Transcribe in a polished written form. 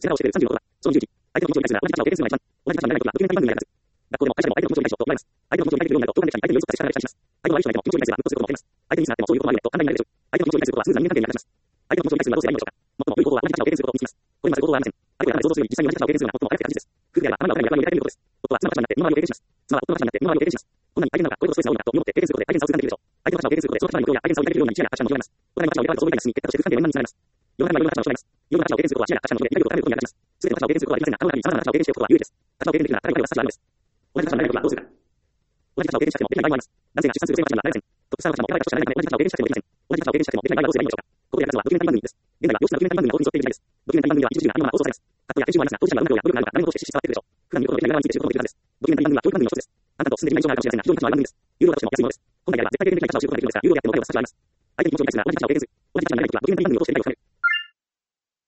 支払をしてくれる36は、超重機。相手の気持ちを理解するが、同じ立場を経験するのが一番。同じ立場にならないことは、ドキュメンタリー番組になります。学校でも会社でも相手の気持ちを理解しろと言われます。相手の気持ちを理解するようになると、当関係者に相手に寄り添った接し方がします。相手の悪い人相手も気持ちを理解すれば、うっとすることも分かります。相手にミスがあっても、そういうこともあるねと判断になるでしょう。相手の気持ちを理解することは、スムーズな人間関係に役立ちます。相手の気持ちを理解するのはどうすればいいのでしょうか。最も良い方法は同じ立場を経験することを見つけます。これにはする方法はありません。あるいは頭で想像するより実際に同じ立場を経験するのが最も分かりやすい確実です。夫婦であれば、頭が分かるように役割を理解することです。夫は妻の立場になって身の回りを経験します。妻は夫の立場になって身の回りを経験します。こんなに相手の方がこういうことをストレスが多いなと身をもって経験することで相手の差を痛感できるでしょう。相手の立場を経験することで、その立場の状況や相手の差を理解できるように知恵や達者の広がります。お互いの立場を理解と想像以外の進み、結果として夫婦関係の円満につながります。世の中には世の中の立場を障害ます。世の中の立場を経験することは知恵や達者の広で理解力を高めることに役立ちます。すべての立場を経験することはできませんが、可能な限り様々な立場を経験しておくことが有利です。立場を経験できるなら誰も彼を差し上げるのです。同じ立場になれないことはどうするか。同じ立場を経験したくてもできない場合もあります。男性が出産する女性は間違いなれません。トップスターの立場もやばいとしかなれないため、同じ立場を経験したくてもできません。同じ立場を経験したくてもできない場合はどうすればいいのでしょうか。ここで役立つのはドキュメンタリー番組です。現在は良質なドキュメンタリー番組が多くに沿っている時代です。ドキュメンタリー番組は一部時期が何も放送されます。カットや編集もありますが、当事者がどんな努力があるのか誰も通して知って伝わってくるでしょう。普段見ることのできない側について知ることもできるはずです。ドキュメンタリー番組は教育番組の一つです。あなたと進んでいない以上があるかもしれませんが、非常に価値のある番組です。有料だとしても安いものです。本来であれば絶対経験できない立場を知ることができるのですが、有料であっても彼は価値があります。相手の気持ちを理解するなら同じ立場を経験する。同じ立場になれないことはドキュメンタリー番組を通して理解を深める。